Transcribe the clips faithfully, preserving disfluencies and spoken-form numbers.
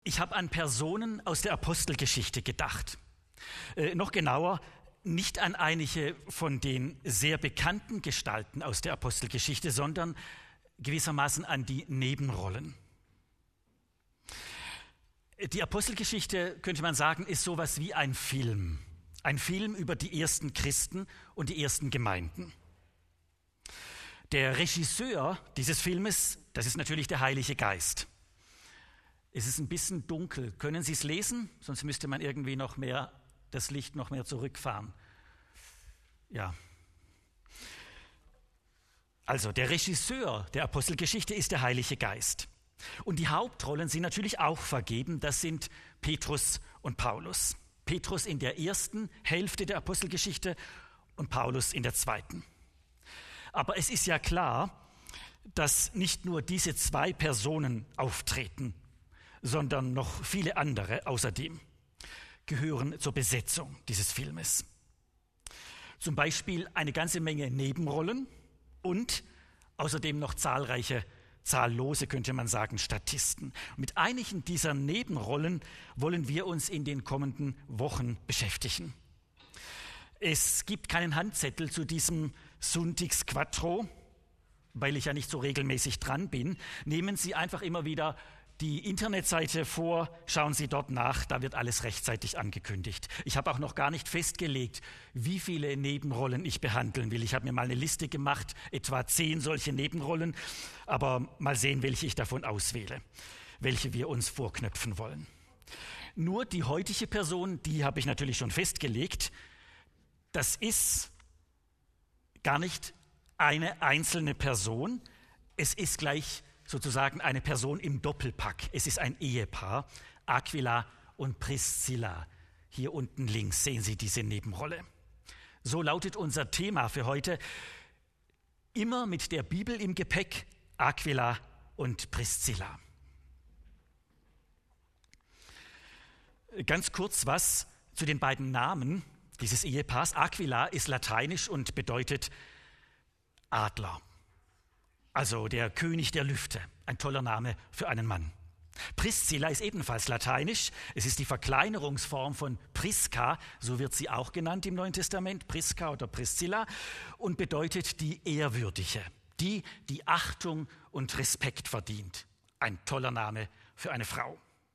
Ich habe an Personen aus der Apostelgeschichte gedacht. Äh, noch genauer, nicht an einige von den sehr bekannten Gestalten aus der Apostelgeschichte, sondern gewissermaßen an die Nebenrollen. Die Apostelgeschichte, könnte man sagen, ist sowas wie ein Film. Ein Film über die ersten Christen und die ersten Gemeinden. Der Regisseur dieses Filmes, das ist natürlich der Heilige Geist. Es ist ein bisschen dunkel. Können Sie es lesen? Sonst müsste man irgendwie noch mehr, das Licht noch mehr zurückfahren. Ja. Also, der Regisseur der Apostelgeschichte ist der Heilige Geist. Und die Hauptrollen sind natürlich auch vergeben. Das sind Petrus und Paulus. Petrus in der ersten Hälfte der Apostelgeschichte und Paulus in der zweiten. Aber es ist ja klar, dass nicht nur diese zwei Personen auftreten, sondern noch viele andere außerdem gehören zur Besetzung dieses Filmes. Zum Beispiel eine ganze Menge Nebenrollen und außerdem noch zahlreiche, zahllose, könnte man sagen, Statisten. Und mit einigen dieser Nebenrollen wollen wir uns in den kommenden Wochen beschäftigen. Es gibt keinen Handzettel zu diesem Sundigs Quattro, weil ich ja nicht so regelmäßig dran bin. Nehmen Sie einfach immer wieder die Internetseite vor, schauen Sie dort nach, da wird alles rechtzeitig angekündigt. Ich habe auch noch gar nicht festgelegt, wie viele Nebenrollen ich behandeln will. Ich habe mir mal eine Liste gemacht, etwa zehn solche Nebenrollen, aber mal sehen, welche ich davon auswähle, welche wir uns vorknöpfen wollen. Nur die heutige Person, die habe ich natürlich schon festgelegt, das ist gar nicht eine einzelne Person, es ist gleich sozusagen eine Person im Doppelpack. Es ist ein Ehepaar, Aquila und Priscilla. Hier unten links sehen Sie diese Nebenrolle. So lautet unser Thema für heute. Immer mit der Bibel im Gepäck, Aquila und Priscilla. Ganz kurz was zu den beiden Namen dieses Ehepaars. Aquila ist lateinisch und bedeutet Adler. Also der König der Lüfte, ein toller Name für einen Mann. Priscilla ist ebenfalls lateinisch. Es ist die Verkleinerungsform von Prisca, so wird sie auch genannt im Neuen Testament, Prisca oder Priscilla, und bedeutet die Ehrwürdige, die, die Achtung und Respekt verdient. Ein toller Name für eine Frau.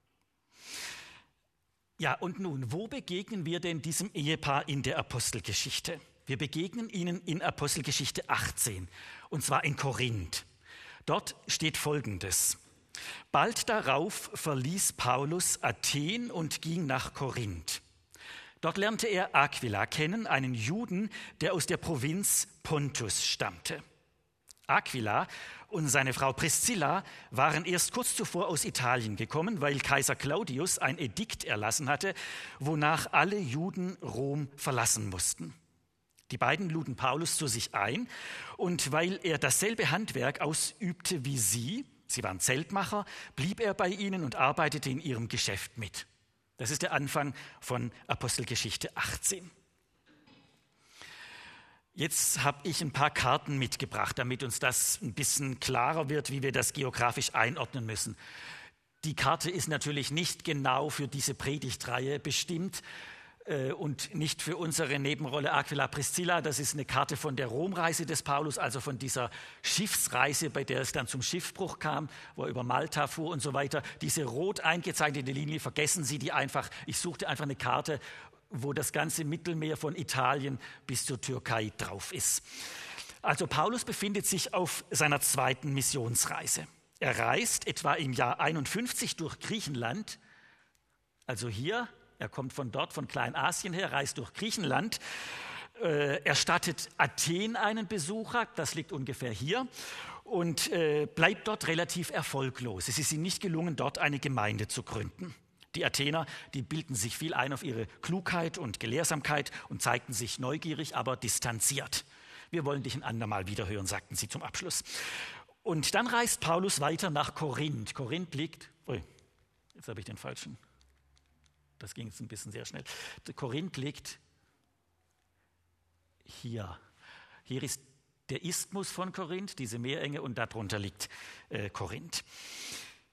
Ja, und nun, wo begegnen wir denn diesem Ehepaar in der Apostelgeschichte? Wir begegnen ihnen in Apostelgeschichte achtzehn, und zwar in Korinth. Dort steht Folgendes. Bald darauf verließ Paulus Athen und ging nach Korinth. Dort lernte er Aquila kennen, einen Juden, der aus der Provinz Pontus stammte. Aquila und seine Frau Priscilla waren erst kurz zuvor aus Italien gekommen, weil Kaiser Claudius ein Edikt erlassen hatte, wonach alle Juden Rom verlassen mussten. Die beiden luden Paulus zu sich ein und weil er dasselbe Handwerk ausübte wie sie, sie waren Zeltmacher, blieb er bei ihnen und arbeitete in ihrem Geschäft mit. Das ist der Anfang von Apostelgeschichte achtzehn. Jetzt habe ich ein paar Karten mitgebracht, damit uns das ein bisschen klarer wird, wie wir das geografisch einordnen müssen. Die Karte ist natürlich nicht genau für diese Predigtreihe bestimmt, und nicht für unsere Nebenrolle Aquila Priscilla. Das ist eine Karte von der Romreise des Paulus, also von dieser Schiffsreise, bei der es dann zum Schiffbruch kam, wo er über Malta fuhr und so weiter. Diese rot eingezeichnete Linie, vergessen Sie die einfach. Ich suchte einfach eine Karte, wo das ganze Mittelmeer von Italien bis zur Türkei drauf ist. Also Paulus befindet sich auf seiner zweiten Missionsreise. Er reist etwa im Jahr einundfünfzig durch Griechenland, also hier. Er kommt von dort, von Kleinasien her, reist durch Griechenland. Äh, er stattet Athen einen Besucher, das liegt ungefähr hier, und äh, bleibt dort relativ erfolglos. Es ist ihm nicht gelungen, dort eine Gemeinde zu gründen. Die Athener, die bilden sich viel ein auf ihre Klugheit und Gelehrsamkeit und zeigten sich neugierig, aber distanziert. Wir wollen dich ein andermal wiederhören, sagten sie zum Abschluss. Und dann reist Paulus weiter nach Korinth. Korinth liegt, ui, jetzt habe ich den falschen. Das ging jetzt ein bisschen sehr schnell. Korinth liegt hier. Hier ist der Isthmus von Korinth, diese Meerenge, und darunter liegt äh, Korinth.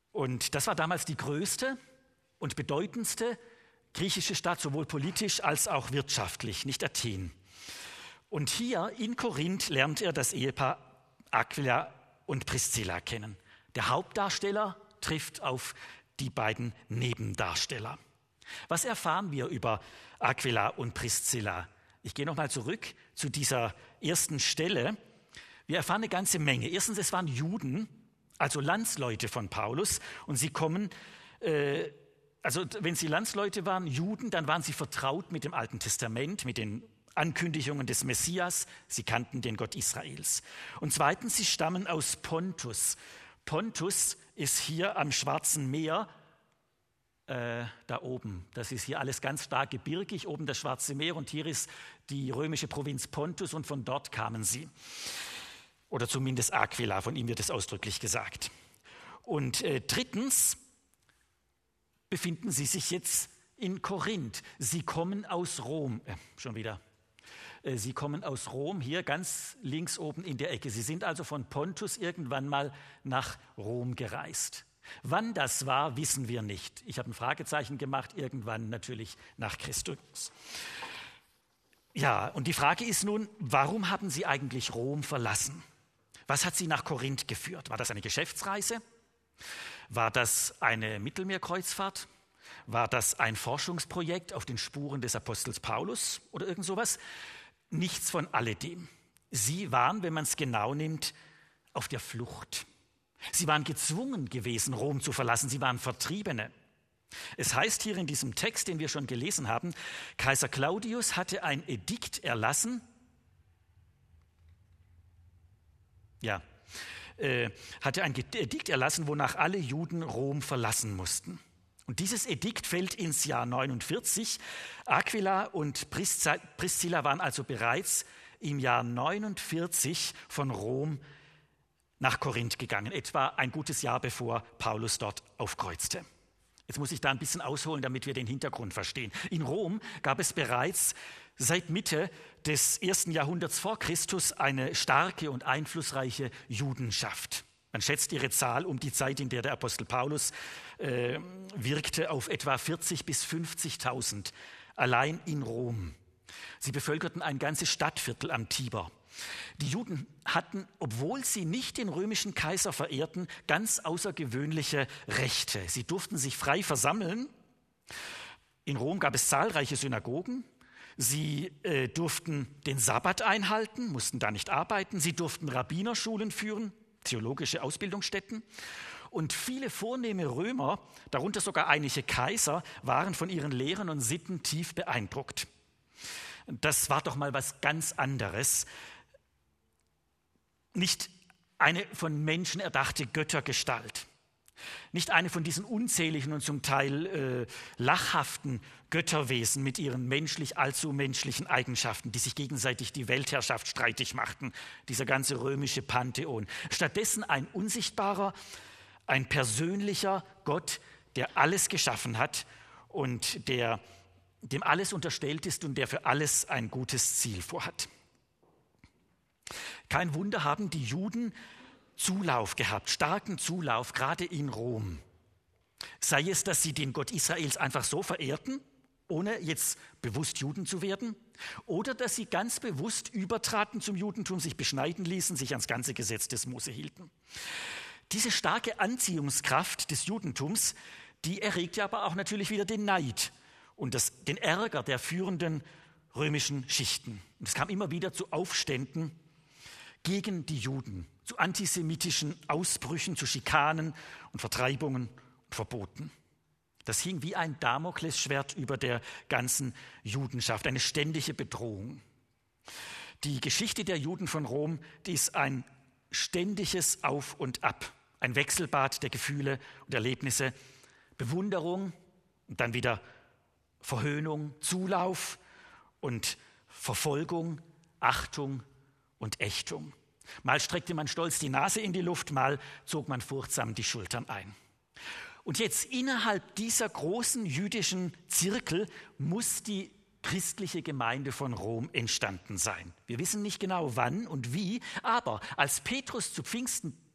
Und das war damals die größte und bedeutendste griechische Stadt, sowohl politisch als auch wirtschaftlich, nicht Athen. Und hier in Korinth lernt er das Ehepaar Aquila und Priscilla kennen. Der Hauptdarsteller trifft auf die beiden Nebendarsteller. Was erfahren wir über Aquila und Priscilla? Ich gehe nochmal zurück zu dieser ersten Stelle. Wir erfahren eine ganze Menge. Erstens, es waren Juden, also Landsleute von Paulus, und sie kommen, äh, also wenn sie Landsleute waren, Juden, dann waren sie vertraut mit dem Alten Testament, mit den Ankündigungen des Messias. Sie kannten den Gott Israels. Und zweitens, sie stammen aus Pontus. Pontus ist hier am Schwarzen Meer, äh, da oben. Das ist hier alles ganz stark gebirgig, oben das Schwarze Meer, und hier ist die römische Provinz Pontus, und von dort kamen sie. Oder zumindest Aquila, von ihm wird es ausdrücklich gesagt. Und äh, drittens befinden sie sich jetzt in Korinth. Sie kommen aus Rom, äh, schon wieder. Äh, sie kommen aus Rom, hier ganz links oben in der Ecke. Sie sind also von Pontus irgendwann mal nach Rom gereist. Wann das war, wissen wir nicht. Ich habe ein Fragezeichen gemacht, irgendwann natürlich nach Christus. Ja, und die Frage ist nun, warum haben sie eigentlich Rom verlassen? Was hat sie nach Korinth geführt? War das eine Geschäftsreise? War das eine Mittelmeerkreuzfahrt? War das ein Forschungsprojekt auf den Spuren des Apostels Paulus oder irgend sowas? Nichts von alledem. Sie waren, wenn man es genau nimmt, auf der Flucht. Sie waren gezwungen gewesen, Rom zu verlassen. Sie waren Vertriebene. Es heißt hier in diesem Text, den wir schon gelesen haben, Kaiser Claudius hatte ein Edikt erlassen, ja, äh, hatte ein Edikt erlassen, wonach alle Juden Rom verlassen mussten. Und dieses Edikt fällt ins Jahr neunundvierzig. Aquila und Priscilla waren also bereits im Jahr neunundvierzig von Rom nach Korinth gegangen, etwa ein gutes Jahr bevor Paulus dort aufkreuzte. Jetzt muss ich da ein bisschen ausholen, damit wir den Hintergrund verstehen. In Rom gab es bereits seit Mitte des ersten Jahrhunderts vor Christus eine starke und einflussreiche Judenschaft. Man schätzt ihre Zahl um die Zeit, in der der Apostel Paulus äh, wirkte, auf etwa vierzigtausend bis fünfzigtausend allein in Rom. Sie bevölkerten ein ganzes Stadtviertel am Tiber. Die Juden hatten, obwohl sie nicht den römischen Kaiser verehrten, ganz außergewöhnliche Rechte. Sie durften sich frei versammeln. In Rom gab es zahlreiche Synagogen. Sie äh, durften den Sabbat einhalten, mussten da nicht arbeiten. Sie durften Rabbinerschulen führen, theologische Ausbildungsstätten. Und viele vornehme Römer, darunter sogar einige Kaiser, waren von ihren Lehren und Sitten tief beeindruckt. Das war doch mal was ganz anderes. Nicht eine von Menschen erdachte Göttergestalt. Nicht eine von diesen unzähligen und zum Teil äh, lachhaften Götterwesen mit ihren menschlich allzu menschlichen Eigenschaften, die sich gegenseitig die Weltherrschaft streitig machten, dieser ganze römische Pantheon. Stattdessen ein unsichtbarer, ein persönlicher Gott, der alles geschaffen hat und der, dem alles unterstellt ist und der für alles ein gutes Ziel vorhat. Kein Wunder haben die Juden Zulauf gehabt, starken Zulauf, gerade in Rom. Sei es, dass sie den Gott Israels einfach so verehrten, ohne jetzt bewusst Juden zu werden, oder dass sie ganz bewusst übertraten zum Judentum, sich beschneiden ließen, sich ans ganze Gesetz des Mose hielten. Diese starke Anziehungskraft des Judentums, die erregte aber auch natürlich wieder den Neid und das, den Ärger der führenden römischen Schichten. Und es kam immer wieder zu Aufständen gegen die Juden, zu antisemitischen Ausbrüchen, zu Schikanen und Vertreibungen und Verboten. Das hing wie ein Damoklesschwert über der ganzen Judenschaft, eine ständige Bedrohung. Die Geschichte der Juden von Rom, die ist ein ständiges Auf und Ab, ein Wechselbad der Gefühle und Erlebnisse, Bewunderung und dann wieder Verhöhnung, Zulauf und Verfolgung, Achtung und Ächtung. Mal streckte man stolz die Nase in die Luft, mal zog man furchtsam die Schultern ein. Und jetzt innerhalb dieser großen jüdischen Zirkel muss die christliche Gemeinde von Rom entstanden sein. Wir wissen nicht genau wann und wie, aber als Petrus zu Pfingsten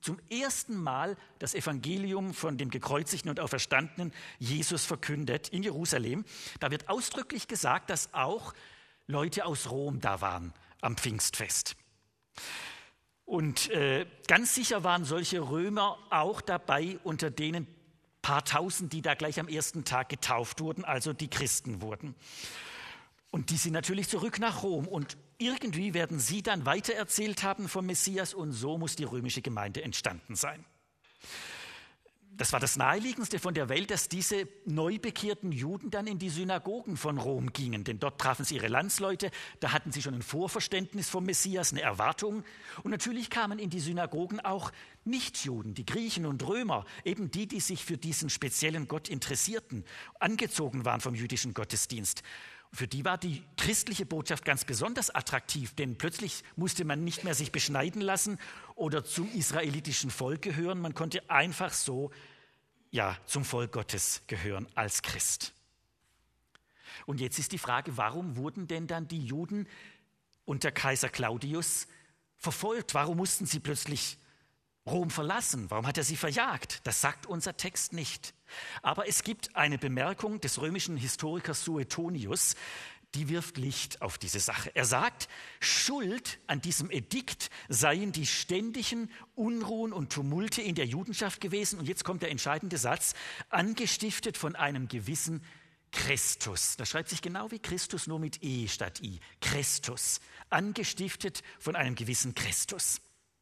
zum ersten Mal das Evangelium von dem gekreuzigten und auferstandenen Jesus verkündet in Jerusalem. Da wird ausdrücklich gesagt, dass auch Leute aus Rom da waren am Pfingstfest. Und äh, ganz sicher waren solche Römer auch dabei, unter denen paar Tausend, die da gleich am ersten Tag getauft wurden, also die Christen wurden. Und die sind natürlich zurück nach Rom und irgendwie werden sie dann weitererzählt haben vom Messias und so muss die römische Gemeinde entstanden sein. Das war das Naheliegendste von der Welt, dass diese neu bekehrten Juden dann in die Synagogen von Rom gingen, denn dort trafen sie ihre Landsleute, da hatten sie schon ein Vorverständnis vom Messias, eine Erwartung und natürlich kamen in die Synagogen auch Nichtjuden, die Griechen und Römer, eben die, die sich für diesen speziellen Gott interessierten, angezogen waren vom jüdischen Gottesdienst. Für die war die christliche Botschaft ganz besonders attraktiv, denn plötzlich musste man nicht mehr sich beschneiden lassen oder zum israelitischen Volk gehören. Man konnte einfach so ja, zum Volk Gottes gehören als Christ. Und jetzt ist die Frage, warum wurden denn dann die Juden unter Kaiser Claudius verfolgt? Warum mussten sie plötzlich Rom verlassen? Warum hat er sie verjagt? Das sagt unser Text nicht. Aber es gibt eine Bemerkung des römischen Historikers Suetonius, die wirft Licht auf diese Sache. Er sagt, Schuld an diesem Edikt seien die ständigen Unruhen und Tumulte in der Judenschaft gewesen. Und jetzt kommt der entscheidende Satz, angestiftet von einem gewissen Christus. Das schreibt sich genau wie Christus, nur mit E statt I. Christus. Angestiftet von einem gewissen Christus.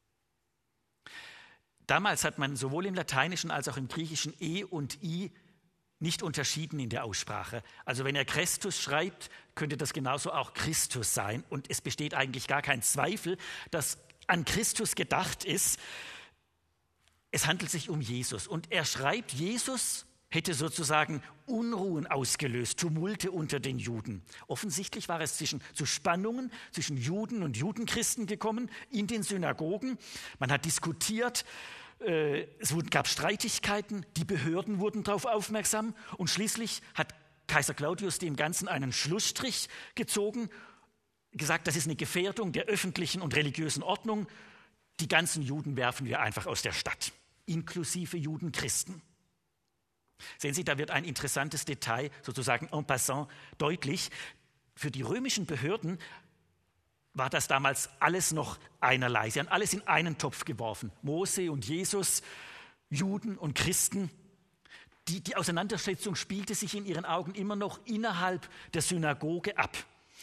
Damals hat man sowohl im Lateinischen als auch im Griechischen E und I nicht unterschieden in der Aussprache. Also wenn er Christus schreibt, könnte das genauso auch Christus sein. Und es besteht eigentlich gar kein Zweifel, dass an Christus gedacht ist. Es handelt sich um Jesus. Und er schreibt, Jesus hätte sozusagen Unruhen ausgelöst, Tumulte unter den Juden. Offensichtlich war es zwischen, zu Spannungen zwischen Juden und Judenchristen gekommen in den Synagogen. Man hat diskutiert, äh, es gab Streitigkeiten, die Behörden wurden darauf aufmerksam und schließlich hat Kaiser Claudius dem Ganzen einen Schlussstrich gezogen, gesagt, das ist eine Gefährdung der öffentlichen und religiösen Ordnung. Die ganzen Juden werfen wir einfach aus der Stadt, inklusive Judenchristen. Sehen Sie, da wird ein interessantes Detail sozusagen en passant deutlich. Für die römischen Behörden war das damals alles noch einerlei. Sie haben alles in einen Topf geworfen. Mose und Jesus, Juden und Christen. Die, die Auseinandersetzung spielte sich in ihren Augen immer noch innerhalb der Synagoge ab.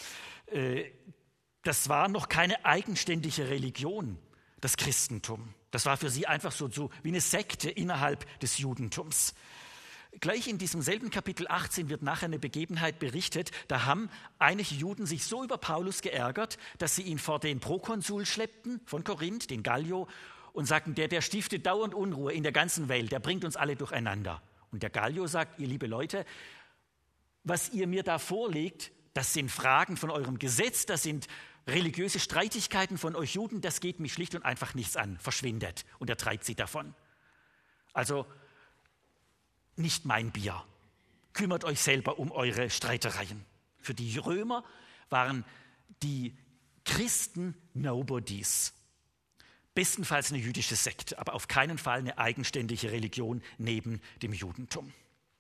Das war noch keine eigenständige Religion, das Christentum. Das war für sie einfach so, so wie eine Sekte innerhalb des Judentums. Gleich in diesem selben Kapitel achtzehn wird nachher eine Begebenheit berichtet, da haben einige Juden sich so über Paulus geärgert, dass sie ihn vor den Prokonsul schleppten von Korinth, den Gallio, und sagten, der, der stiftet dauernd Unruhe in der ganzen Welt, der bringt uns alle durcheinander. Und der Gallio sagt, ihr liebe Leute, was ihr mir da vorlegt, das sind Fragen von eurem Gesetz, das sind religiöse Streitigkeiten von euch Juden, das geht mich schlicht und einfach nichts an, verschwindet. Und er treibt sie davon. Also nicht mein Bier. Kümmert euch selber um eure Streitereien. Für die Römer waren die Christen Nobodies. Bestenfalls eine jüdische Sekte, aber auf keinen Fall eine eigenständige Religion neben dem Judentum.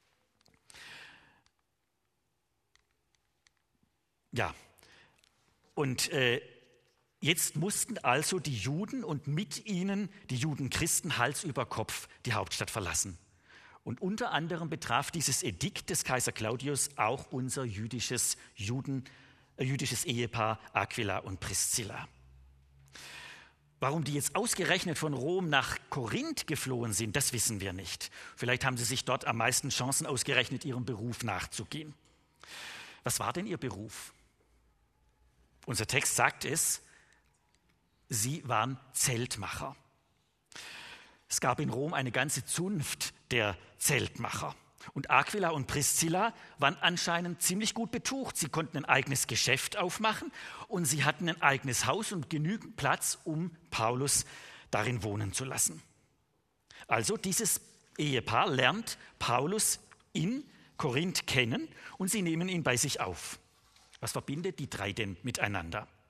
Ja, und äh, jetzt mussten also die Juden und mit ihnen die Judenchristen Hals über Kopf die Hauptstadt verlassen. Und unter anderem betraf dieses Edikt des Kaiser Claudius auch unser jüdisches, Juden, äh, jüdisches Ehepaar Aquila und Priscilla. Warum die jetzt ausgerechnet von Rom nach Korinth geflohen sind, das wissen wir nicht. Vielleicht haben sie sich dort am meisten Chancen ausgerechnet, ihrem Beruf nachzugehen. Was war denn ihr Beruf? Unser Text sagt es, sie waren Zeltmacher. Es gab in Rom eine ganze Zunft der Zeltmacher. Und Aquila und Priscilla waren anscheinend ziemlich gut betucht. Sie konnten ein eigenes Geschäft aufmachen und sie hatten ein eigenes Haus und genügend Platz, um Paulus darin wohnen zu lassen. Also dieses Ehepaar lernt Paulus in Korinth kennen und sie nehmen ihn bei sich auf. Was verbindet die drei denn miteinander?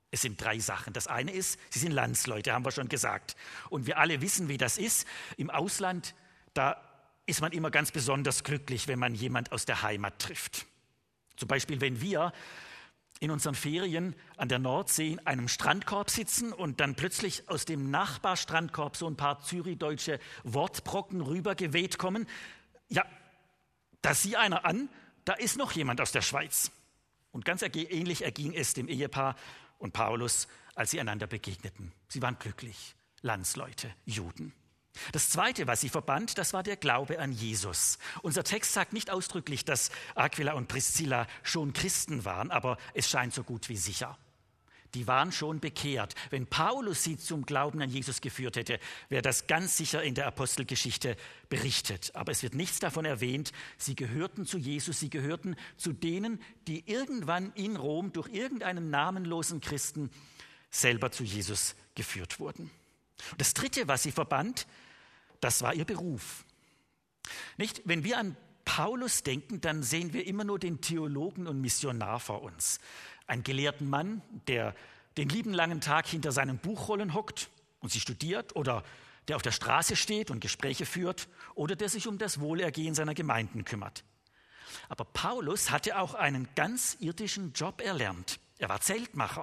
Es sind drei Sachen. Das eine ist, sie sind Landsleute, haben wir schon gesagt. Und wir alle wissen, wie das ist. Im Ausland, da ist man immer ganz besonders glücklich, wenn man jemand aus der Heimat trifft. Zum Beispiel, wenn wir in unseren Ferien an der Nordsee in einem Strandkorb sitzen und dann plötzlich aus dem Nachbarstrandkorb so ein paar zürichdeutsche Wortbrocken rübergeweht kommen. Ja, da sieh einer an, da ist noch jemand aus der Schweiz. Und ganz ähnlich erging es dem Ehepaar und Paulus, als sie einander begegneten. Sie waren glücklich, Landsleute, Juden. Das Zweite, was sie verband, das war der Glaube an Jesus. Unser Text sagt nicht ausdrücklich, dass Aquila und Priscilla schon Christen waren, aber es scheint so gut wie sicher. Die waren schon bekehrt. Wenn Paulus sie zum Glauben an Jesus geführt hätte, wäre das ganz sicher in der Apostelgeschichte berichtet. Aber es wird nichts davon erwähnt. Sie gehörten zu Jesus, sie gehörten zu denen, die irgendwann in Rom durch irgendeinen namenlosen Christen selber zu Jesus geführt wurden. Und das Dritte, was sie verband, das war ihr Beruf. Nicht? Wenn wir an Paulus denken, dann sehen wir immer nur den Theologen und Missionar vor uns. Einen gelehrten Mann, der den lieben langen Tag hinter seinen Buchrollen hockt und sie studiert, oder der auf der Straße steht und Gespräche führt, oder der sich um das Wohlergehen seiner Gemeinden kümmert. Aber Paulus hatte auch einen ganz irdischen Job erlernt. Er war Zeltmacher.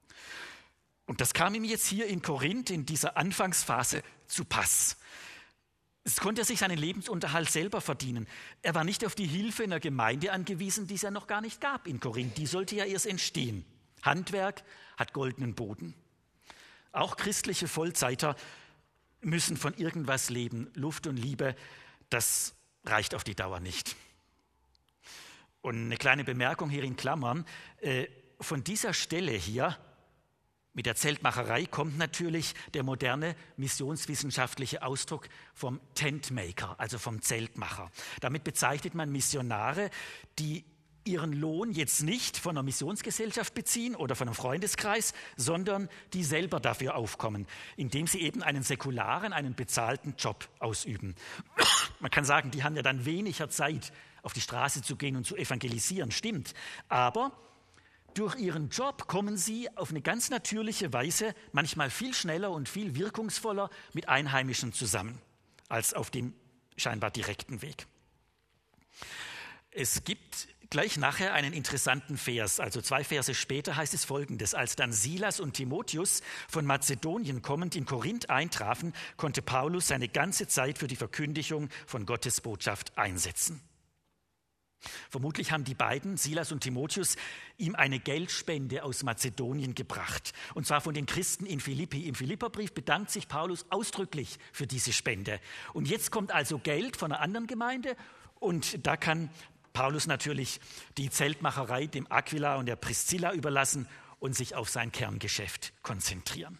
Und das kam ihm jetzt hier in Korinth in dieser Anfangsphase zu Pass. Es konnte er sich seinen Lebensunterhalt selber verdienen. Er war nicht auf die Hilfe in der Gemeinde angewiesen, die es ja noch gar nicht gab in Korinth. Die sollte ja erst entstehen. Handwerk hat goldenen Boden. Auch christliche Vollzeiter müssen von irgendwas leben. Luft und Liebe, das reicht auf die Dauer nicht. Und eine kleine Bemerkung hier in Klammern. Von dieser Stelle hier, mit der Zeltmacherei, kommt natürlich der moderne missionswissenschaftliche Ausdruck vom Tentmaker, also vom Zeltmacher. Damit bezeichnet man Missionare, die ihren Lohn jetzt nicht von einer Missionsgesellschaft beziehen oder von einem Freundeskreis, sondern die selber dafür aufkommen, indem sie eben einen säkularen, einen bezahlten Job ausüben. Man kann sagen, die haben ja dann weniger Zeit, auf die Straße zu gehen und zu evangelisieren, stimmt. Aber durch ihren Job kommen sie auf eine ganz natürliche Weise manchmal viel schneller und viel wirkungsvoller mit Einheimischen zusammen, als auf dem scheinbar direkten Weg. Es gibt gleich nachher einen interessanten Vers, also zwei Verse später heißt es Folgendes: Als dann Silas und Timotheus von Mazedonien kommend in Korinth eintrafen, konnte Paulus seine ganze Zeit für die Verkündigung von Gottes Botschaft einsetzen. Vermutlich haben die beiden, Silas und Timotheus, ihm eine Geldspende aus Mazedonien gebracht. Und zwar von den Christen in Philippi. Im Philipperbrief bedankt sich Paulus ausdrücklich für diese Spende. Und jetzt kommt also Geld von einer anderen Gemeinde. Und da kann Paulus natürlich die Zeltmacherei dem Aquila und der Priscilla überlassen und sich auf sein Kerngeschäft konzentrieren.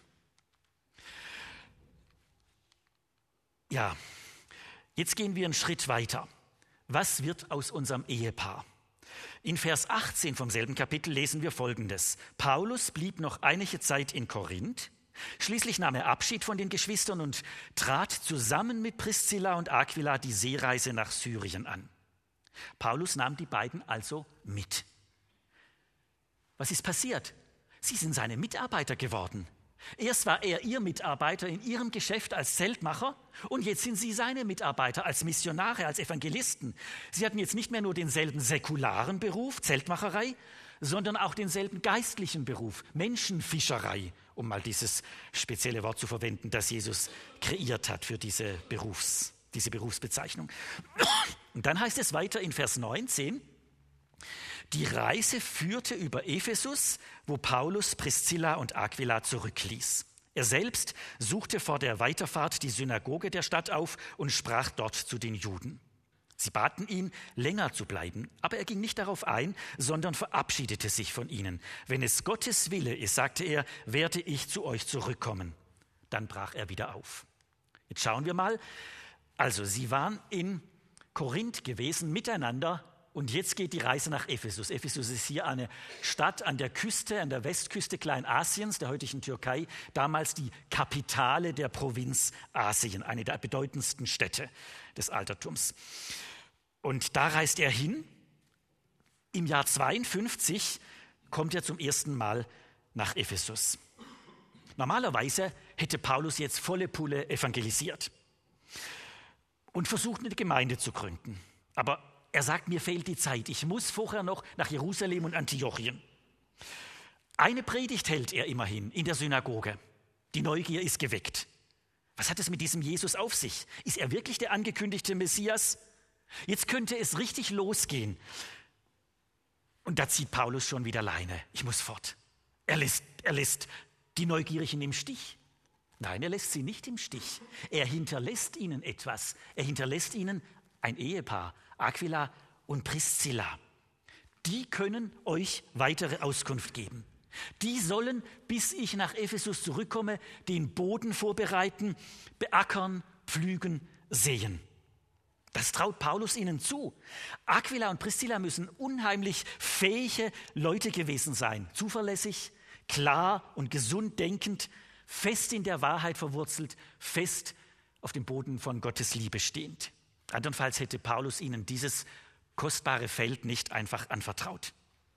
Ja, jetzt gehen wir einen Schritt weiter. Was wird aus unserem Ehepaar? In Vers achtzehn vom selben Kapitel lesen wir Folgendes. Paulus blieb noch einige Zeit in Korinth. Schließlich nahm er Abschied von den Geschwistern und trat zusammen mit Priscilla und Aquila die Seereise nach Syrien an. Paulus nahm die beiden also mit. Was ist passiert? Sie sind seine Mitarbeiter geworden. Erst war er ihr Mitarbeiter in ihrem Geschäft als Zeltmacher und jetzt sind sie seine Mitarbeiter als Missionare, als Evangelisten. Sie hatten jetzt nicht mehr nur denselben säkularen Beruf, Zeltmacherei, sondern auch denselben geistlichen Beruf, Menschenfischerei, um mal dieses spezielle Wort zu verwenden, das Jesus kreiert hat für diese, Berufs, diese Berufsbezeichnung. Und dann heißt es weiter in Vers neunzehn, die Reise führte über Ephesus, wo Paulus Priscilla und Aquila zurückließ. Er selbst suchte vor der Weiterfahrt die Synagoge der Stadt auf und sprach dort zu den Juden. Sie baten ihn, länger zu bleiben, aber er ging nicht darauf ein, sondern verabschiedete sich von ihnen. Wenn es Gottes Wille ist, sagte er, werde ich zu euch zurückkommen. Dann brach er wieder auf. Jetzt schauen wir mal. Also, sie waren in Korinth gewesen miteinander. Und jetzt geht die Reise nach Ephesus. Ephesus ist hier eine Stadt an der Küste, an der Westküste Kleinasiens, der heutigen Türkei, damals die Kapitale der Provinz Asien, eine der bedeutendsten Städte des Altertums. Und da reist er hin. Im Jahr zweiundfünfzig kommt er zum ersten Mal nach Ephesus. Normalerweise hätte Paulus jetzt volle Pulle evangelisiert und versucht, eine Gemeinde zu gründen. Aber er sagt, mir fehlt die Zeit. Ich muss vorher noch nach Jerusalem und Antiochien. Eine Predigt hält er immerhin in der Synagoge. Die Neugier ist geweckt. Was hat es mit diesem Jesus auf sich? Ist er wirklich der angekündigte Messias? Jetzt könnte es richtig losgehen. Und da zieht Paulus schon wieder Leine. Ich muss fort. Er lässt, er lässt die Neugierigen im Stich. Nein, er lässt sie nicht im Stich. Er hinterlässt ihnen etwas. Er hinterlässt ihnen ein Ehepaar, Aquila und Priscilla. Die können euch weitere Auskunft geben. Die sollen, bis ich nach Ephesus zurückkomme, den Boden vorbereiten, beackern, pflügen, säen. Das traut Paulus ihnen zu. Aquila und Priscilla müssen unheimlich fähige Leute gewesen sein. Zuverlässig, klar und gesund denkend, fest in der Wahrheit verwurzelt, fest auf dem Boden von Gottes Liebe stehend. Andernfalls hätte Paulus ihnen dieses kostbare Feld nicht einfach anvertraut.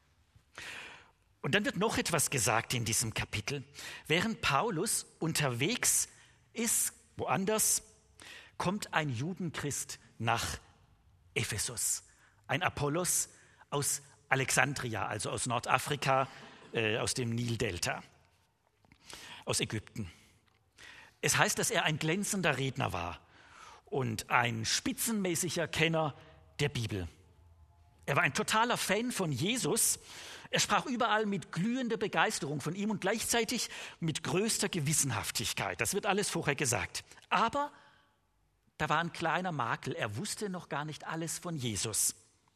Und dann wird noch etwas gesagt in diesem Kapitel. Während Paulus unterwegs ist, woanders, kommt ein Judenchrist nach Ephesus. Ein Apollos aus Alexandria, also aus Nordafrika, äh, aus dem Nildelta, aus Ägypten. Es heißt, dass er ein glänzender Redner war und ein spitzenmäßiger Kenner der Bibel. Er war ein totaler Fan von Jesus. Er sprach überall mit glühender Begeisterung von ihm und gleichzeitig mit größter Gewissenhaftigkeit. Das wird alles vorher gesagt. Aber da war ein kleiner Makel. Er wusste noch gar nicht alles von Jesus.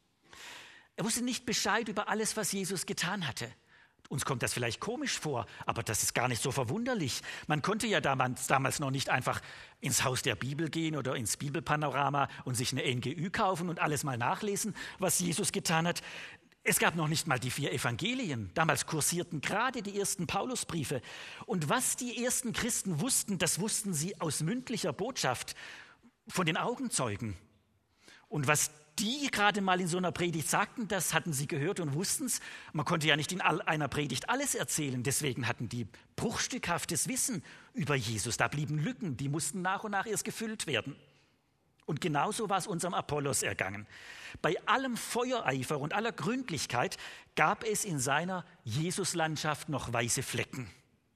Er wusste nicht Bescheid über alles, was Jesus getan hatte. Uns kommt das vielleicht komisch vor, aber das ist gar nicht so verwunderlich. Man konnte ja damals, damals noch nicht einfach ins Haus der Bibel gehen oder ins Bibelpanorama und sich eine N G Ü kaufen und alles mal nachlesen, was Jesus getan hat. Es gab noch nicht mal die vier Evangelien. Damals kursierten gerade die ersten Paulusbriefe. Und was die ersten Christen wussten, das wussten sie aus mündlicher Botschaft von den Augenzeugen. Und was die gerade mal in so einer Predigt sagten, das hatten sie gehört und wussten es. Man konnte ja nicht in einer Predigt alles erzählen. Deswegen hatten die bruchstückhaftes Wissen über Jesus. Da blieben Lücken, die mussten nach und nach erst gefüllt werden. Und genauso war es unserem Apollos ergangen. Bei allem Feuereifer und aller Gründlichkeit gab es in seiner Jesuslandschaft noch weiße Flecken.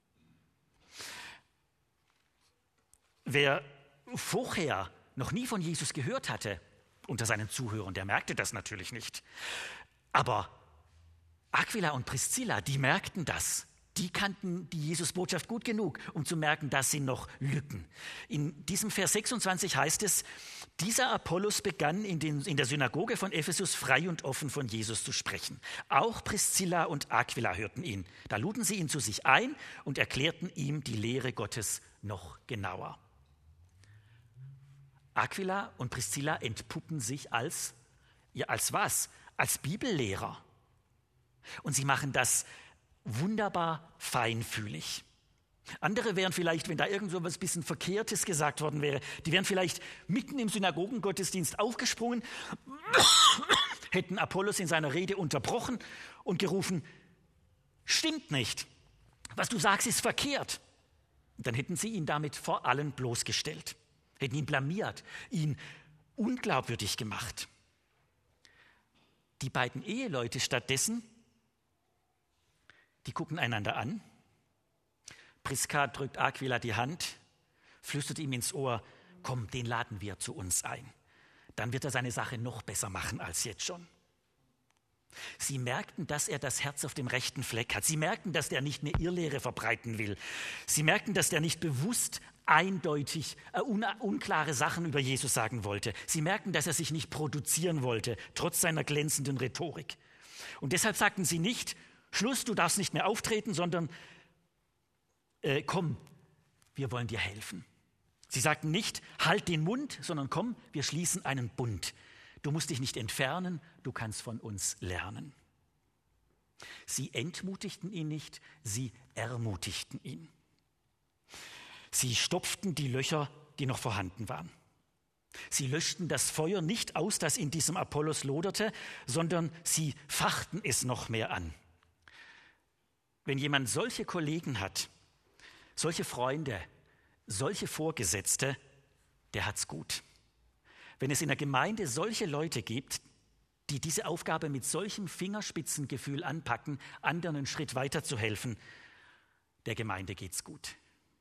Wer vorher noch nie von Jesus gehört hatte, unter seinen Zuhörern, der merkte das natürlich nicht. Aber Aquila und Priscilla, die merkten das. Die kannten die Jesusbotschaft gut genug, um zu merken, das sind noch Lücken. In diesem Vers sechsundzwanzig heißt es, dieser Apollos begann in, den, in der Synagoge von Ephesus frei und offen von Jesus zu sprechen. Auch Priscilla und Aquila hörten ihn. Da luden sie ihn zu sich ein und erklärten ihm die Lehre Gottes noch genauer. Aquila und Priscilla entpuppen sich als, ja, als was? Als Bibellehrer. Und sie machen das wunderbar feinfühlig. Andere wären vielleicht, wenn da irgend so was bisschen Verkehrtes gesagt worden wäre, die wären vielleicht mitten im Synagogengottesdienst aufgesprungen, hätten Apollos in seiner Rede unterbrochen und gerufen, stimmt nicht, was du sagst ist verkehrt. Und dann hätten sie ihn damit vor allen bloßgestellt, hätten ihn blamiert, ihn unglaubwürdig gemacht. Die beiden Eheleute stattdessen, die gucken einander an. Prisca drückt Aquila die Hand, flüstert ihm ins Ohr, komm, den laden wir zu uns ein. Dann wird er seine Sache noch besser machen als jetzt schon. Sie merkten, dass er das Herz auf dem rechten Fleck hat. Sie merkten, dass der nicht eine Irrlehre verbreiten will. Sie merkten, dass der nicht bewusst eindeutig äh, un- unklare Sachen über Jesus sagen wollte. Sie merkten, dass er sich nicht produzieren wollte, trotz seiner glänzenden Rhetorik. Und deshalb sagten sie nicht, Schluss, du darfst nicht mehr auftreten, sondern äh, komm, wir wollen dir helfen. Sie sagten nicht, halt den Mund, sondern komm, wir schließen einen Bund. Du musst dich nicht entfernen, du kannst von uns lernen. Sie entmutigten ihn nicht, sie ermutigten ihn. Sie stopften die Löcher, die noch vorhanden waren. Sie löschten das Feuer nicht aus, das in diesem Apollos loderte, sondern sie fachten es noch mehr an. wenn jemand solche Kollegen hat, solche Freunde, solche Vorgesetzte, der hat's gut. Wenn es in der Gemeinde solche Leute gibt, die diese Aufgabe mit solchem Fingerspitzengefühl anpacken, anderen einen Schritt weiter zu helfen, der Gemeinde geht's gut.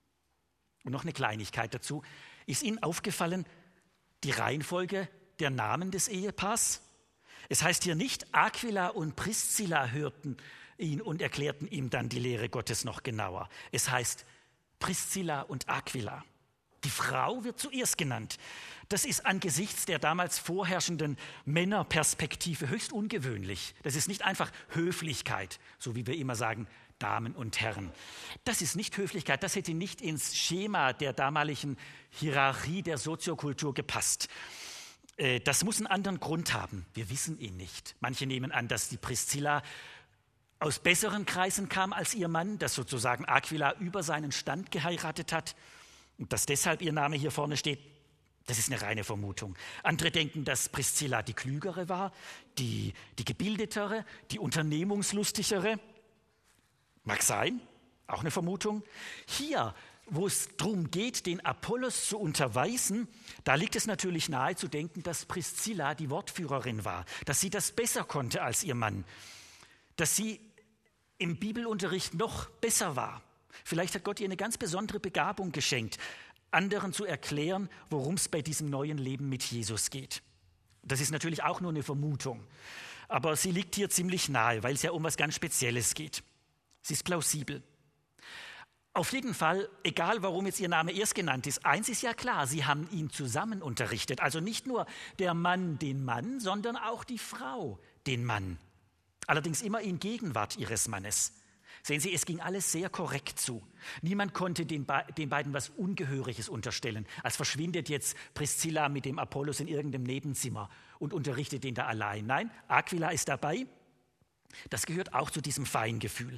Und noch eine Kleinigkeit dazu. Ist Ihnen aufgefallen, die Reihenfolge der Namen des Ehepaars? Es heißt hier nicht, Aquila und Priscilla hörten ihn und erklärten ihm dann die Lehre Gottes noch genauer. Es heißt Priscilla und Aquila. Die Frau wird zuerst genannt. Das ist angesichts der damals vorherrschenden Männerperspektive höchst ungewöhnlich. Das ist nicht einfach Höflichkeit, so wie wir immer sagen, Damen und Herren. Das ist nicht Höflichkeit, das hätte nicht ins Schema der damaligen Hierarchie der Soziokultur gepasst. Das muss einen anderen Grund haben. Wir wissen ihn nicht. Manche nehmen an, dass die Priscilla aus besseren Kreisen kam als ihr Mann, dass sozusagen Aquila über seinen Stand geheiratet hat und dass deshalb ihr Name hier vorne steht. Das ist eine reine Vermutung. Andere denken, dass Priscilla die Klügere war, die, die Gebildetere, die Unternehmungslustigere. Mag sein, auch eine Vermutung. Hier, wo es darum geht, den Apollos zu unterweisen, da liegt es natürlich nahe zu denken, dass Priscilla die Wortführerin war, dass sie das besser konnte als ihr Mann, dass sie im Bibelunterricht noch besser war. Vielleicht hat Gott ihr eine ganz besondere Begabung geschenkt, anderen zu erklären, worum es bei diesem neuen Leben mit Jesus geht. Das ist natürlich auch nur eine Vermutung, aber sie liegt hier ziemlich nahe, weil es ja um was ganz Spezielles geht. Sie ist plausibel. Auf jeden Fall, egal warum jetzt ihr Name erst genannt ist, eins ist ja klar, sie haben ihn zusammen unterrichtet. Also nicht nur der Mann den Mann, sondern auch die Frau den Mann. Allerdings immer in Gegenwart ihres Mannes. Sehen Sie, es ging alles sehr korrekt zu. Niemand konnte den, Be- den beiden was Ungehöriges unterstellen. Als verschwindet jetzt Priscilla mit dem Apollos in irgendeinem Nebenzimmer und unterrichtet den da allein. Nein, Aquila ist dabei. Das gehört auch zu diesem Feingefühl.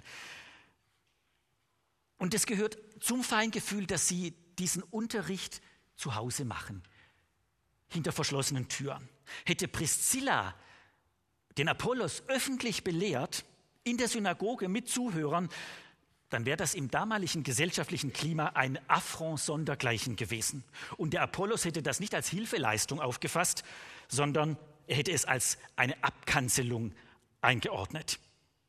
Und es gehört zum Feingefühl, dass sie diesen Unterricht zu Hause machen, hinter verschlossenen Türen. Hätte Priscilla den Apollos öffentlich belehrt, in der Synagoge mit Zuhörern, dann wäre das im damaligen gesellschaftlichen Klima ein Affront sondergleichen gewesen. Und der Apollos hätte das nicht als Hilfeleistung aufgefasst, sondern er hätte es als eine Abkanzelung eingeordnet.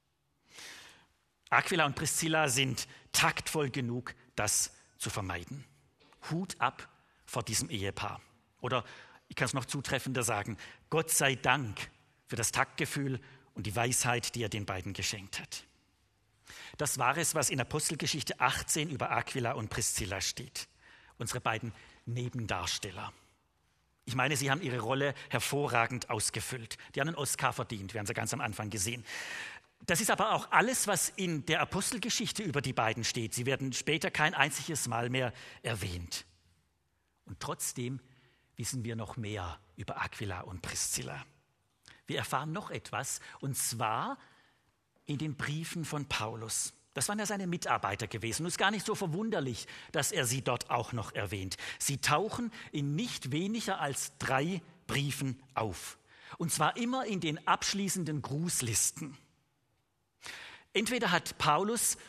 Aquila und Priscilla sind taktvoll genug, das zu vermeiden. Hut ab vor diesem Ehepaar. Oder ich kann es noch zutreffender sagen, Gott sei Dank für das Taktgefühl und die Weisheit, die er den beiden geschenkt hat. Das war es, was in Apostelgeschichte achtzehn über Aquila und Priscilla steht. Unsere beiden Nebendarsteller. Ich meine, sie haben ihre Rolle hervorragend ausgefüllt. Die haben einen Oscar verdient, wir haben sie ganz am Anfang gesehen. Das ist aber auch alles, was in der Apostelgeschichte über die beiden steht. Sie werden später kein einziges Mal mehr erwähnt. Und trotzdem wissen wir noch mehr über Aquila und Priscilla. Wir erfahren noch etwas, und zwar in den Briefen von Paulus. Das waren ja seine Mitarbeiter gewesen. Und es ist gar nicht so verwunderlich, dass er sie dort auch noch erwähnt. Sie tauchen in nicht weniger als drei Briefen auf. Und zwar immer in den abschließenden Grußlisten. Entweder hat Paulus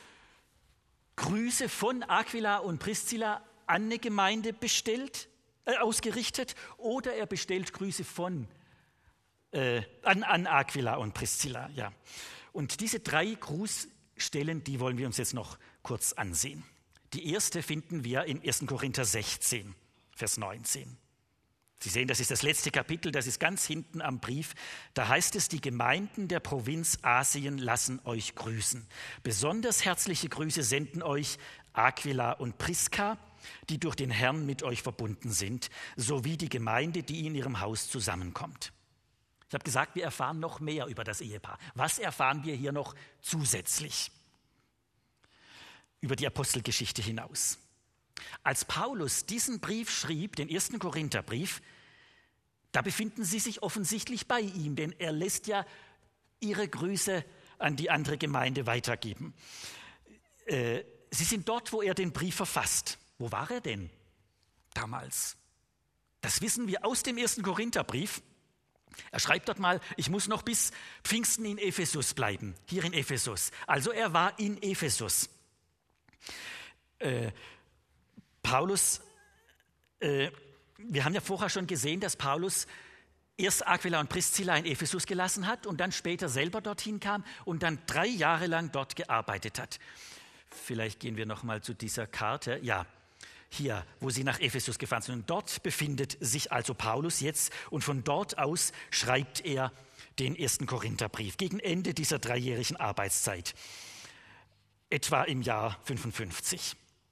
Grüße von Aquila und Priscilla an eine Gemeinde bestellt, äh, ausgerichtet, oder er bestellt Grüße von Äh, an, an Aquila und Priscilla, ja. Und diese drei Grußstellen, die wollen wir uns jetzt noch kurz ansehen. Die erste finden wir in ersten Korinther sechzehn, Vers neunzehn. Sie sehen, das ist das letzte Kapitel, das ist ganz hinten am Brief. Da heißt es, die Gemeinden der Provinz Asien lassen euch grüßen. Besonders herzliche Grüße senden euch Aquila und Prisca, die durch den Herrn mit euch verbunden sind, sowie die Gemeinde, die in ihrem Haus zusammenkommt. Ich habe gesagt, wir erfahren noch mehr über das Ehepaar. Was erfahren wir hier noch zusätzlich über die Apostelgeschichte hinaus? Als Paulus diesen Brief schrieb, den ersten Korintherbrief, da befinden sie sich offensichtlich bei ihm, denn er lässt ja ihre Grüße an die andere Gemeinde weitergeben. Äh, sie sind dort, wo er den Brief verfasst. Wo war er denn damals? Das wissen wir aus dem ersten Korintherbrief. Er schreibt dort mal, ich muss noch bis Pfingsten in Ephesus bleiben, hier in Ephesus. Also er war in Ephesus. Äh, Paulus, äh, wir haben ja vorher schon gesehen, dass Paulus erst Aquila und Priscilla in Ephesus gelassen hat und dann später selber dorthin kam und dann drei Jahre lang dort gearbeitet hat. Vielleicht gehen wir noch mal zu dieser Karte. Ja, hier, wo sie nach Ephesus gefahren sind. Und dort befindet sich also Paulus jetzt und von dort aus schreibt er den ersten Korintherbrief gegen Ende dieser dreijährigen Arbeitszeit, etwa im Jahr fünfundfünfzig.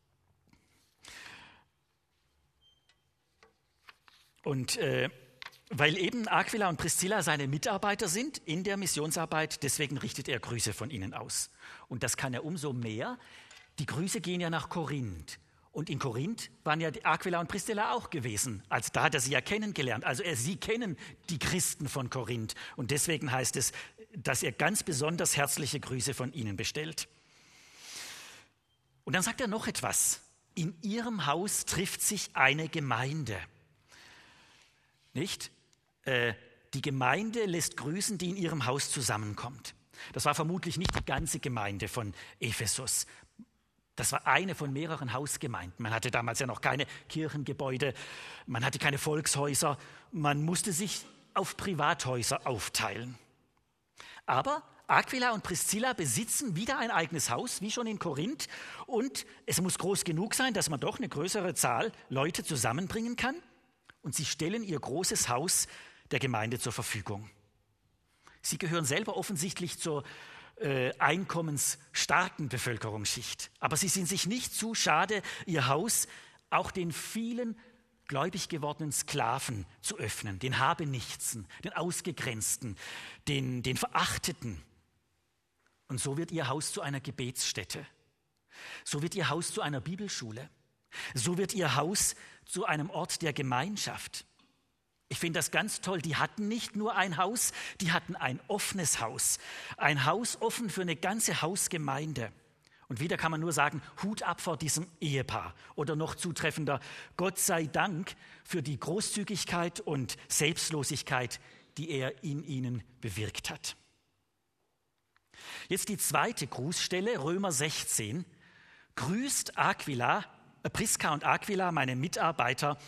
Und äh, weil eben Aquila und Priscilla seine Mitarbeiter sind in der Missionsarbeit, deswegen richtet er Grüße von ihnen aus. Und das kann er umso mehr. Die Grüße gehen ja nach Korinth. Und in Korinth waren ja Aquila und Priscilla auch gewesen. Also da hat er sie ja kennengelernt. Also er, sie kennen die Christen von Korinth. Und deswegen heißt es, dass er ganz besonders herzliche Grüße von ihnen bestellt. Und dann sagt er noch etwas. In ihrem Haus trifft sich eine Gemeinde. Nicht? Äh, die Gemeinde lässt grüßen, die in ihrem Haus zusammenkommt. Das war vermutlich nicht die ganze Gemeinde von Ephesus. Das war eine von mehreren Hausgemeinden. Man hatte damals ja noch keine Kirchengebäude, man hatte keine Volkshäuser, man musste sich auf Privathäuser aufteilen. Aber Aquila und Priscilla besitzen wieder ein eigenes Haus, wie schon in Korinth, und es muss groß genug sein, dass man doch eine größere Zahl Leute zusammenbringen kann, und sie stellen ihr großes Haus der Gemeinde zur Verfügung. Sie gehören selber offensichtlich zur äh, einkommensstarken Bevölkerungsschicht. Aber sie sind sich nicht zu schade, ihr Haus auch den vielen gläubig gewordenen Sklaven zu öffnen, den Habenichtsen, den Ausgegrenzten, den, den Verachteten. Und so wird ihr Haus zu einer Gebetsstätte. So wird ihr Haus zu einer Bibelschule. So wird ihr Haus zu einem Ort der Gemeinschaft. Ich finde das ganz toll. Die hatten nicht nur ein Haus, die hatten ein offenes Haus. Ein Haus offen für eine ganze Hausgemeinde. Und wieder kann man nur sagen, Hut ab vor diesem Ehepaar. Oder noch zutreffender, Gott sei Dank für die Großzügigkeit und Selbstlosigkeit, die er in ihnen bewirkt hat. Jetzt die zweite Grußstelle, Römer sechzehn. Grüßt Aquila, äh, Priska und Aquila, meine Mitarbeiter,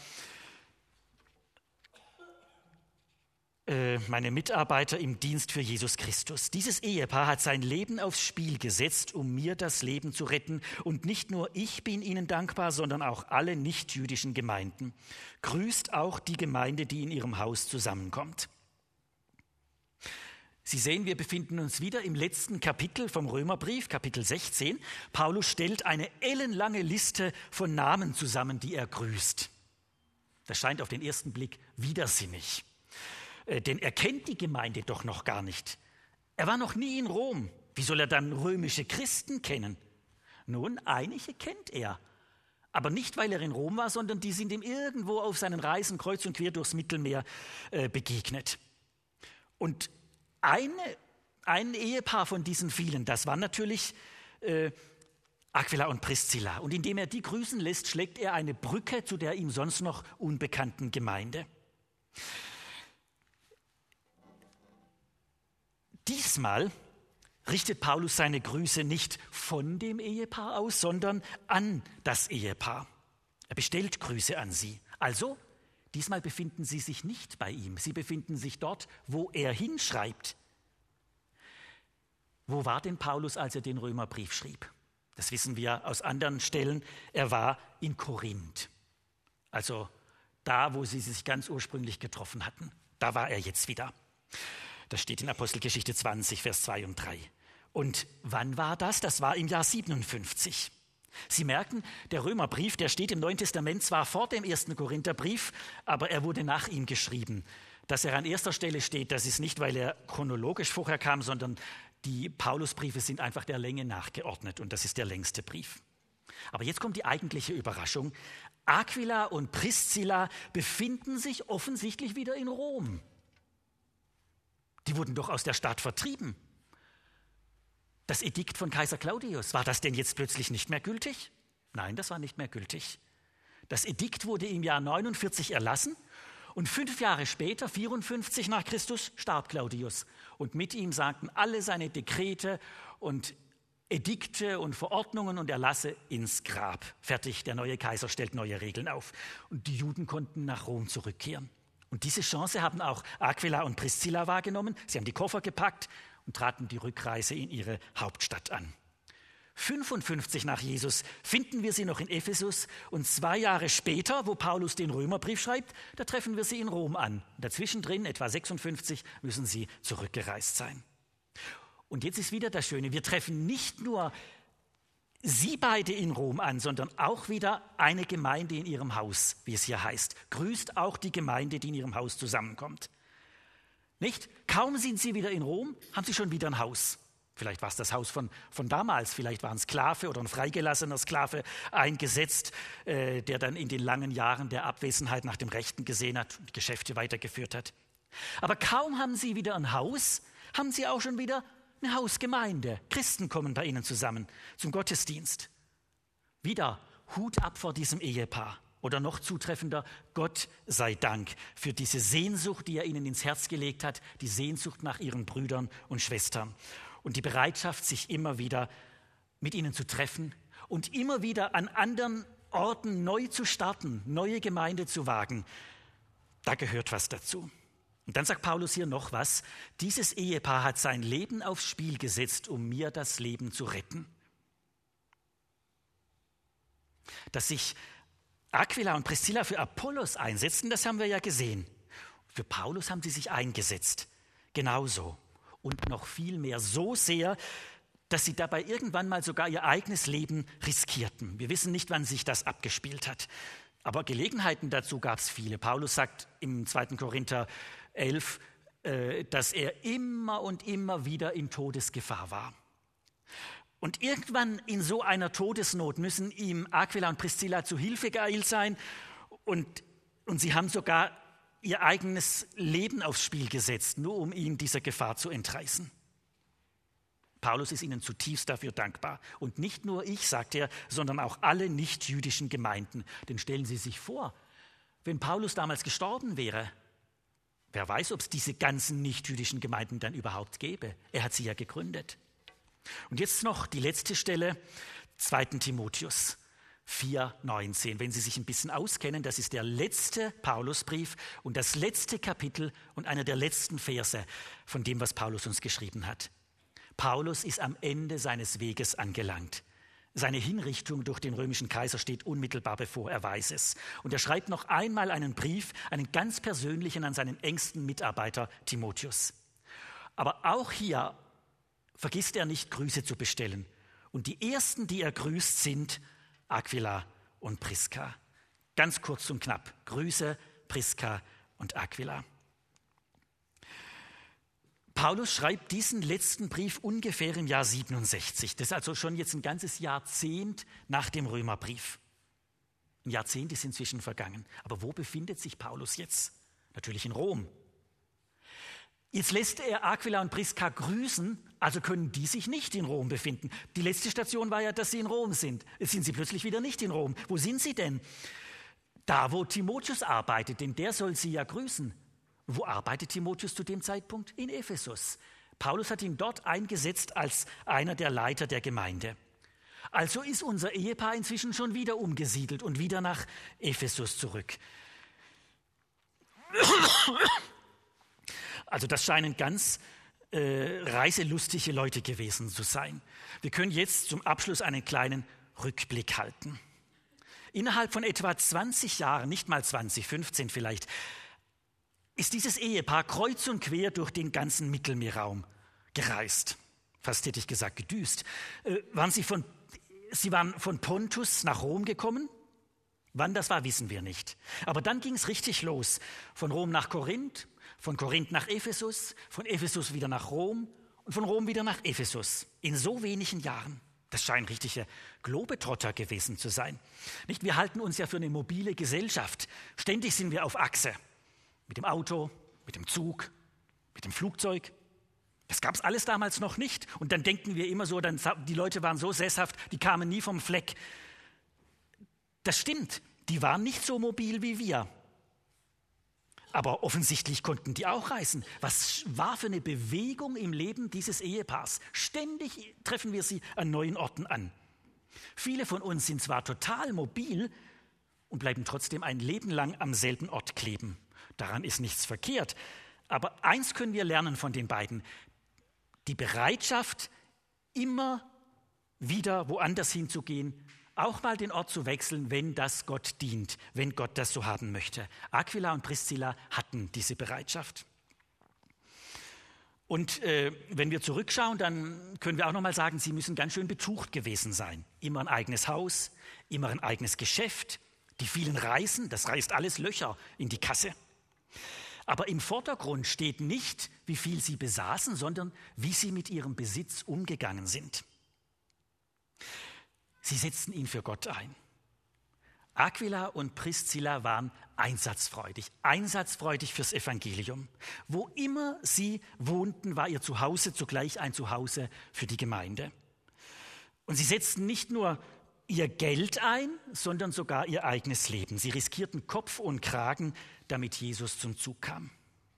meine Mitarbeiter im Dienst für Jesus Christus. Dieses Ehepaar hat sein Leben aufs Spiel gesetzt, um mir das Leben zu retten. Und nicht nur ich bin ihnen dankbar, sondern auch alle nichtjüdischen Gemeinden. Grüßt auch die Gemeinde, die in ihrem Haus zusammenkommt. Sie sehen, wir befinden uns wieder im letzten Kapitel vom Römerbrief, Kapitel sechzehn. Paulus stellt eine ellenlange Liste von Namen zusammen, die er grüßt. Das scheint auf den ersten Blick widersinnig. Denn er kennt die Gemeinde doch noch gar nicht. Er war noch nie in Rom. Wie soll er dann römische Christen kennen? Nun, einige kennt er. Aber nicht, weil er in Rom war, sondern die sind ihm irgendwo auf seinen Reisen kreuz und quer durchs Mittelmeer äh, begegnet. Und eine, ein Ehepaar von diesen vielen, das war natürlich äh, Aquila und Priscilla. Und indem er die grüßen lässt, schlägt er eine Brücke zu der ihm sonst noch unbekannten Gemeinde. Diesmal richtet Paulus seine Grüße nicht von dem Ehepaar aus, sondern an das Ehepaar. Er bestellt Grüße an sie. Also, diesmal befinden sie sich nicht bei ihm. Sie befinden sich dort, wo er hinschreibt. Wo war denn Paulus, als er den Römerbrief schrieb? Das wissen wir aus anderen Stellen. Er war in Korinth. Also da, wo sie sich ganz ursprünglich getroffen hatten. Da war er jetzt wieder. Das steht in Apostelgeschichte zwanzig, Vers zwei und drei. Und wann war das? Das war im Jahr siebenundfünfzig. Sie merken, der Römerbrief, der steht im Neuen Testament zwar vor dem ersten Korintherbrief, aber er wurde nach ihm geschrieben. Dass er an erster Stelle steht, das ist nicht, weil er chronologisch vorher kam, sondern die Paulusbriefe sind einfach der Länge nachgeordnet und das ist der längste Brief. Aber jetzt kommt die eigentliche Überraschung. Aquila und Priscilla befinden sich offensichtlich wieder in Rom. Die wurden doch aus der Stadt vertrieben. Das Edikt von Kaiser Claudius, war das denn jetzt plötzlich nicht mehr gültig? Nein, das war nicht mehr gültig. Das Edikt wurde im Jahr neunundvierzig erlassen Und fünf Jahre später, vierundfünfzig nach Christus, starb Claudius. Und mit ihm sagten alle seine Dekrete und Edikte und Verordnungen und Erlasse ins Grab. Fertig, der neue Kaiser stellt neue Regeln auf. Und die Juden konnten nach Rom zurückkehren. Und diese Chance haben auch Aquila und Priscilla wahrgenommen. Sie haben die Koffer gepackt und traten die Rückreise in ihre Hauptstadt an. fünfundfünfzig nach Jesus finden wir sie noch in Ephesus und zwei Jahre später, wo Paulus den Römerbrief schreibt, da treffen wir sie in Rom an. Dazwischen drin, etwa sechsundfünfzig, müssen sie zurückgereist sein. Und jetzt ist wieder das Schöne, wir treffen nicht nur sie beide in Rom an, sondern auch wieder eine Gemeinde in ihrem Haus, wie es hier heißt. Grüßt auch die Gemeinde, die in ihrem Haus zusammenkommt. Nicht? Kaum sind sie wieder in Rom, haben sie schon wieder ein Haus. Vielleicht war es das Haus von, von damals, vielleicht war ein Sklave oder ein freigelassener Sklave eingesetzt, äh, der dann in den langen Jahren der Abwesenheit nach dem Rechten gesehen hat und die Geschäfte weitergeführt hat. Aber kaum haben sie wieder ein Haus, haben sie auch schon wieder eine Hausgemeinde. Christen kommen bei ihnen zusammen zum Gottesdienst. Wieder Hut ab vor diesem Ehepaar. Oder noch zutreffender, Gott sei Dank für diese Sehnsucht, die er ihnen ins Herz gelegt hat, die Sehnsucht nach ihren Brüdern und Schwestern. Und die Bereitschaft, sich immer wieder mit ihnen zu treffen und immer wieder an anderen Orten neu zu starten, neue Gemeinde zu wagen. Da gehört was dazu. Und dann sagt Paulus hier noch was. Dieses Ehepaar hat sein Leben aufs Spiel gesetzt, um mir das Leben zu retten. Dass sich Aquila und Priscilla für Apollos einsetzten, das haben wir ja gesehen. Für Paulus haben sie sich eingesetzt. Genauso. Und noch viel mehr, so sehr, dass sie dabei irgendwann mal sogar ihr eigenes Leben riskierten. Wir wissen nicht, wann sich das abgespielt hat. Aber Gelegenheiten dazu gab es viele. Paulus sagt im zweiten Korinther elf, äh, dass er immer und immer wieder in Todesgefahr war. Und irgendwann in so einer Todesnot müssen ihm Aquila und Priscilla zu Hilfe geeilt sein. Und, und sie haben sogar ihr eigenes Leben aufs Spiel gesetzt, nur um ihn dieser Gefahr zu entreißen. Paulus ist ihnen zutiefst dafür dankbar. Und nicht nur ich, sagt er, sondern auch alle nicht-jüdischen Gemeinden. Denn stellen Sie sich vor, wenn Paulus damals gestorben wäre, wer weiß, ob es diese ganzen nicht-jüdischen Gemeinden dann überhaupt gäbe. Er hat sie ja gegründet. Und jetzt noch die letzte Stelle, zweiten Timotheus vier, neunzehn. Wenn Sie sich ein bisschen auskennen, das ist der letzte Paulusbrief und das letzte Kapitel und einer der letzten Verse von dem, was Paulus uns geschrieben hat. Paulus ist am Ende seines Weges angelangt. Seine Hinrichtung durch den römischen Kaiser steht unmittelbar bevor, er weiß es. Und er schreibt noch einmal einen Brief, einen ganz persönlichen an seinen engsten Mitarbeiter Timotheus. Aber auch hier vergisst er nicht, Grüße zu bestellen. Und die ersten, die er grüßt, sind Aquila und Prisca. Ganz kurz und knapp. Grüße Prisca und Aquila. Paulus schreibt diesen letzten Brief ungefähr im Jahr siebenundsechzig. Das ist also schon jetzt ein ganzes Jahrzehnt nach dem Römerbrief. Ein Jahrzehnt ist inzwischen vergangen. Aber wo befindet sich Paulus jetzt? Natürlich in Rom. Jetzt lässt er Aquila und Prisca grüßen, also können die sich nicht in Rom befinden. Die letzte Station war ja, dass sie in Rom sind. Jetzt sind sie plötzlich wieder nicht in Rom. Wo sind sie denn? Da, wo Timotheus arbeitet, denn der soll sie ja grüßen. Wo arbeitet Timotheus zu dem Zeitpunkt? In Ephesus. Paulus hat ihn dort eingesetzt als einer der Leiter der Gemeinde. Also ist unser Ehepaar inzwischen schon wieder umgesiedelt und wieder nach Ephesus zurück. Also das scheinen ganz äh, reiselustige Leute gewesen zu sein. Wir können jetzt zum Abschluss einen kleinen Rückblick halten. Innerhalb von etwa zwanzig Jahren, nicht mal zwanzig, fünfzehn vielleicht, ist dieses Ehepaar kreuz und quer durch den ganzen Mittelmeerraum gereist. Fast hätte ich gesagt, gedüst. Äh, waren sie, von, sie waren von Pontus nach Rom gekommen. Wann das war, wissen wir nicht. Aber dann ging es richtig los. Von Rom nach Korinth, von Korinth nach Ephesus, von Ephesus wieder nach Rom und von Rom wieder nach Ephesus. In so wenigen Jahren. Das scheinen richtige Globetrotter gewesen zu sein. Nicht? Wir halten uns ja für eine mobile Gesellschaft. Ständig sind wir auf Achse. Mit dem Auto, mit dem Zug, mit dem Flugzeug. Das gab es alles damals noch nicht. Und dann denken wir immer so, dann, die Leute waren so sesshaft, die kamen nie vom Fleck. Das stimmt, die waren nicht so mobil wie wir. Aber offensichtlich konnten die auch reisen. Was war für eine Bewegung im Leben dieses Ehepaars? Ständig treffen wir sie an neuen Orten an. Viele von uns sind zwar total mobil und bleiben trotzdem ein Leben lang am selben Ort kleben. Daran ist nichts verkehrt. Aber eins können wir lernen von den beiden. Die Bereitschaft, immer wieder woanders hinzugehen, auch mal den Ort zu wechseln, wenn das Gott dient, wenn Gott das so haben möchte. Aquila und Priscilla hatten diese Bereitschaft. Und äh, wenn wir zurückschauen, dann können wir auch noch mal sagen, sie müssen ganz schön betucht gewesen sein. Immer ein eigenes Haus, immer ein eigenes Geschäft, die vielen Reisen, das reißt alles Löcher in die Kasse. Aber im Vordergrund steht nicht, wie viel sie besaßen, sondern wie sie mit ihrem Besitz umgegangen sind. Sie setzten ihn für Gott ein. Aquila und Priscilla waren einsatzfreudig, einsatzfreudig fürs Evangelium. Wo immer sie wohnten, war ihr Zuhause zugleich ein Zuhause für die Gemeinde. Und sie setzten nicht nur ihr Geld ein, sondern sogar ihr eigenes Leben. Sie riskierten Kopf und Kragen, damit Jesus zum Zug kam.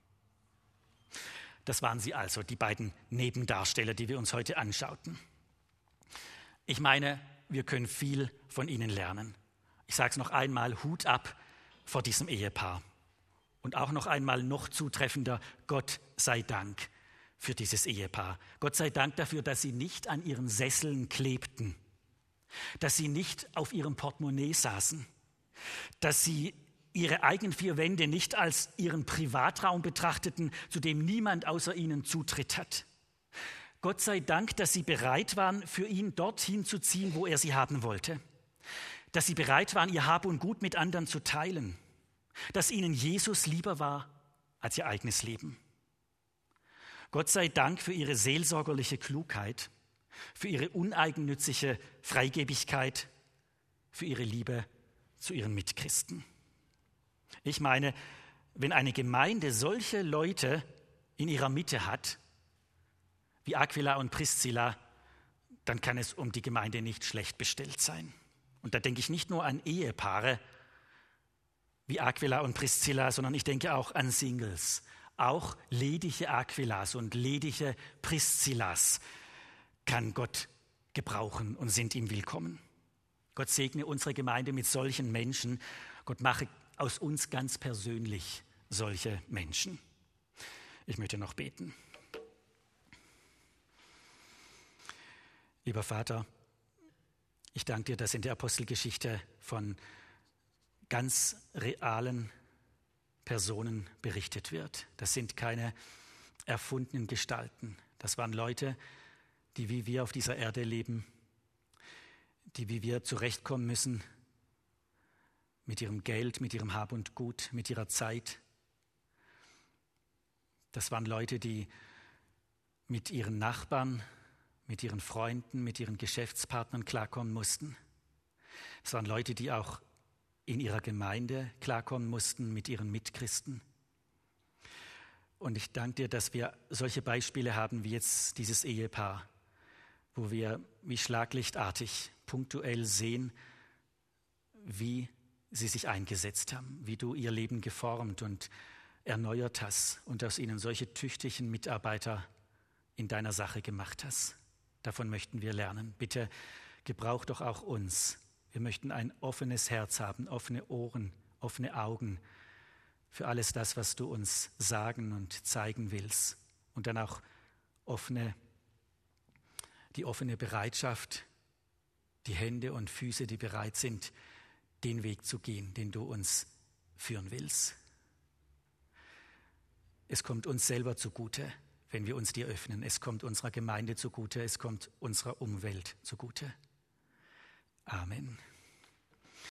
Das waren sie also, die beiden Nebendarsteller, die wir uns heute anschauten. Ich meine, wir können viel von ihnen lernen. Ich sage es noch einmal, Hut ab vor diesem Ehepaar. Und auch noch einmal noch zutreffender, Gott sei Dank für dieses Ehepaar. Gott sei Dank dafür, dass sie nicht an ihren Sesseln klebten, dass sie nicht auf ihrem Portemonnaie saßen, dass sie ihre eigenen vier Wände nicht als ihren Privatraum betrachteten, zu dem niemand außer ihnen Zutritt hat. Gott sei Dank, dass sie bereit waren, für ihn dorthin zu ziehen, wo er sie haben wollte. Dass sie bereit waren, ihr Hab und Gut mit anderen zu teilen. Dass ihnen Jesus lieber war als ihr eigenes Leben. Gott sei Dank für ihre seelsorgerliche Klugheit, für ihre uneigennützige Freigebigkeit, für ihre Liebe zu ihren Mitchristen. Ich meine, wenn eine Gemeinde solche Leute in ihrer Mitte hat, wie Aquila und Priscilla, dann kann es um die Gemeinde nicht schlecht bestellt sein. Und da denke ich nicht nur an Ehepaare wie Aquila und Priscilla, sondern ich denke auch an Singles. Auch ledige Aquilas und ledige Priscillas kann Gott gebrauchen und sind ihm willkommen. Gott segne unsere Gemeinde mit solchen Menschen. Gott mache aus uns ganz persönlich solche Menschen. Ich möchte noch beten. Lieber Vater, ich danke dir, dass in der Apostelgeschichte von ganz realen Personen berichtet wird. Das sind keine erfundenen Gestalten. Das waren Leute, die wie wir auf dieser Erde leben, die wie wir zurechtkommen müssen mit ihrem Geld, mit ihrem Hab und Gut, mit ihrer Zeit. Das waren Leute, die mit ihren Nachbarn, mit ihren Freunden, mit ihren Geschäftspartnern klarkommen mussten. Es waren Leute, die auch in ihrer Gemeinde klarkommen mussten mit ihren Mitchristen. Und ich danke dir, dass wir solche Beispiele haben wie jetzt dieses Ehepaar, wo wir wie schlaglichtartig punktuell sehen, wie sie sich eingesetzt haben, wie du ihr Leben geformt und erneuert hast und aus ihnen solche tüchtigen Mitarbeiter in deiner Sache gemacht hast. Davon möchten wir lernen. Bitte gebrauch doch auch uns. Wir möchten ein offenes Herz haben, offene Ohren, offene Augen für alles das, was du uns sagen und zeigen willst. Und dann auch offene, die offene Bereitschaft, die Hände und Füße, die bereit sind, den Weg zu gehen, den du uns führen willst. Es kommt uns selber zugute, wenn wir uns dir öffnen. Es kommt unserer Gemeinde zugute, es kommt unserer Umwelt zugute. Amen.